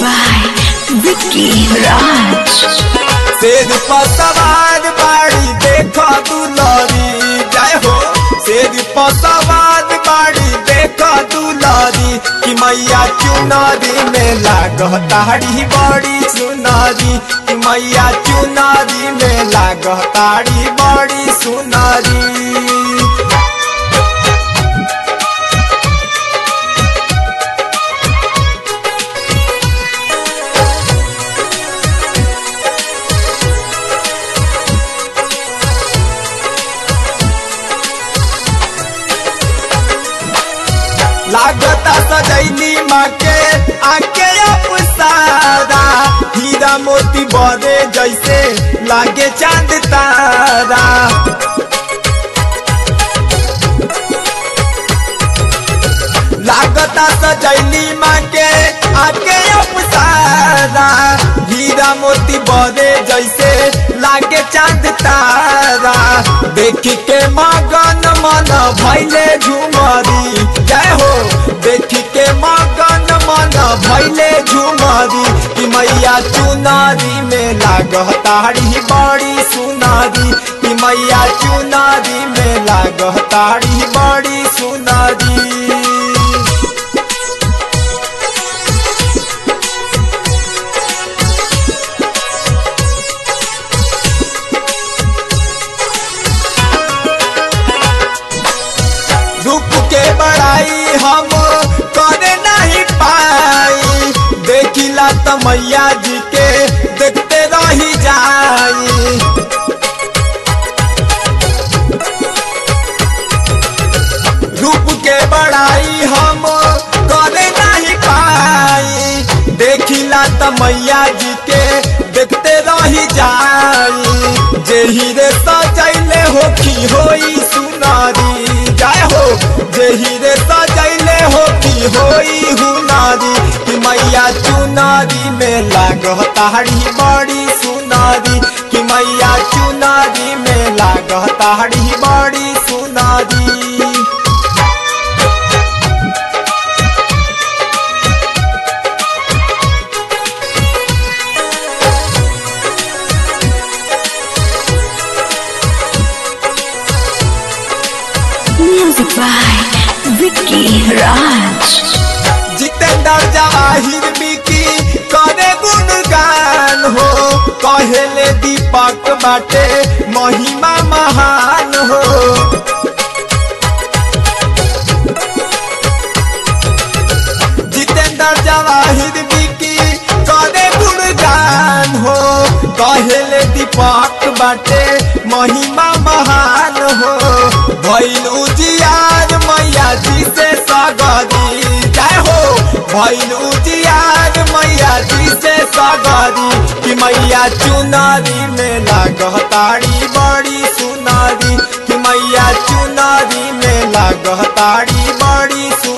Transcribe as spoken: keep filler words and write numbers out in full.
by Vicky Raj. शेर पर सवार बाड़ी देखो दुलारी जय हो। शेर पर सवार बाड़ी देखो दुलारी कि मैया चुनारी में लागह ताड़ी बड़ी सुनारी कि मैया चुनारी में लागह ताड़ी बड़ी सुनारी। लागता सजैली माँ के आके अपसारा हीरा मोती बरे जैसे लागे चांद तारा। लागता सजैली माँ के आके अपसारा हीरा मोती बरे जैसे लागे चांद तारा। देखी के मगन मन भैले झुमरी जय हो। देखी के मगन मन भैले झुमरी कि मैया चुनारी में लागह ताड़ी बड़ी सुनारी कि मैया चुनारी में लागह ताड़ी बड़ी सुनारी। रूप के बड़ाई हम करे नहीं पाई देखिला त मैया जी के देखते रही जाई। रूप के बड़ाई हम करे नहीं पाई देखिला त मैया जी के देखते रही जाई। जेही रे सजैले होखी होई सुनारी जय हो। जेही रे सजैले होखी होई हुनारी कि मैया चुनारी में लागह ताड़ी बड़ी सुनारी कि मैया चुनारी में लागह ताड़ी बड़ी सुनारी। Music by Vicky Raj. Jitendra Jawahir बिकी करे गुणगान हो कहेले दीपक बाटे महिमा महान हो। जितेंद्र जवाहिर बिकी करे गुणगान हो कहेले दीपक बाटे महिमा महान हो। भइल उजियार मैया जी से सगरी जय हो। भइल उजियार मैया जी से सगरी कि मैया चुनारी में लागह ताड़ी बड़ी सुनारी कि मैया चुनारी में लागह ताड़ी बड़ी सुनारी।